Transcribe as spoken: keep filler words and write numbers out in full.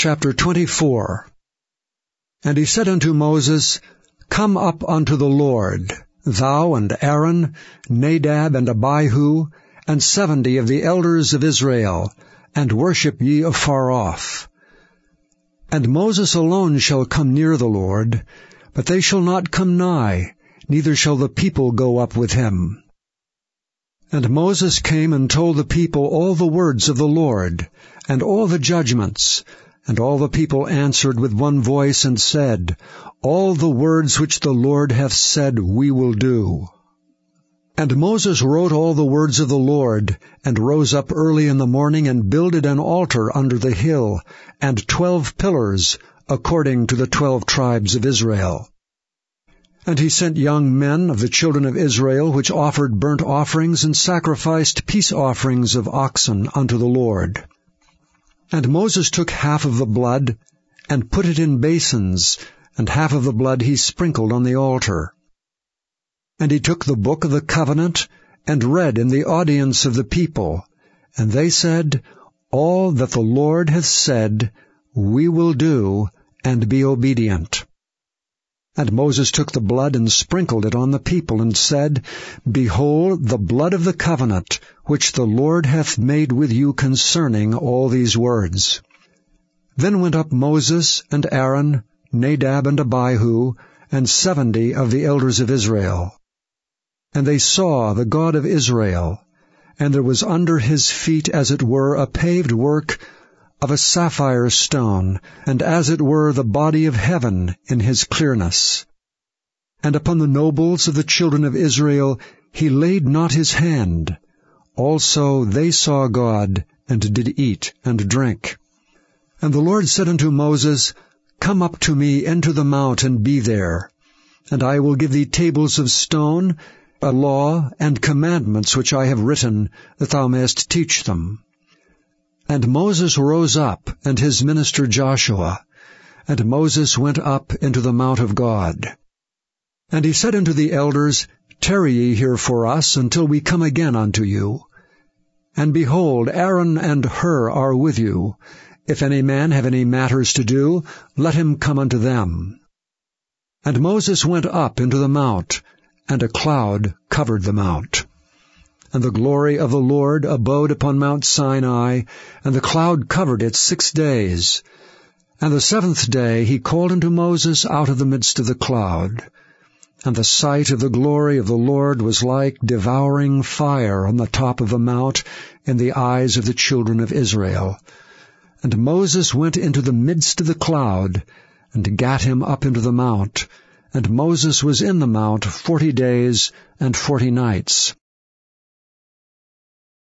Chapter twenty-four. And he said unto Moses, Come up unto the Lord, thou and Aaron, Nadab and Abihu, and seventy of the elders of Israel, and worship ye afar off. And Moses alone shall come near the Lord, but they shall not come nigh, neither shall the people go up with him. And Moses came and told the people all the words of the Lord, and all the judgments. And all the people answered with one voice, and said, All the words which the Lord hath said we will do. And Moses wrote all the words of the Lord, and rose up early in the morning, and builded an altar under the hill, and twelve pillars, according to the twelve tribes of Israel. And he sent young men of the children of Israel, which offered burnt offerings, and sacrificed peace offerings of oxen unto the Lord. And Moses took half of the blood, and put it in basins, and half of the blood he sprinkled on the altar. And he took the book of the covenant, and read in the audience of the people. And they said, All that the Lord hath said, we will do, and be obedient. And Moses took the blood, and sprinkled it on the people, and said, Behold the blood of the covenant, which the Lord hath made with you concerning all these words. Then went up Moses and Aaron, Nadab and Abihu, and seventy of the elders of Israel. And they saw the God of Israel, and there was under his feet as it were a paved work of a sapphire stone, and as it were the body of heaven in his clearness. And upon the nobles of the children of Israel he laid not his hand. Also they saw God, and did eat and drink. And the Lord said unto Moses, Come up to me into the mount, and be there. And I will give thee tables of stone, a law, and commandments which I have written, that thou mayest teach them. And Moses rose up, and his minister Joshua. And Moses went up into the mount of God. And he said unto the elders, Tarry ye here for us, until we come again unto you. And behold, Aaron and Hur are with you. If any man have any matters to do, let him come unto them. And Moses went up into the mount, and a cloud covered the mount. And the glory of the Lord abode upon Mount Sinai, and the cloud covered it six days. And the seventh day he called unto Moses out of the midst of the cloud. And the sight of the glory of the Lord was like devouring fire on the top of the mount in the eyes of the children of Israel. And Moses went into the midst of the cloud, and gat him up into the mount. And Moses was in the mount forty days and forty nights.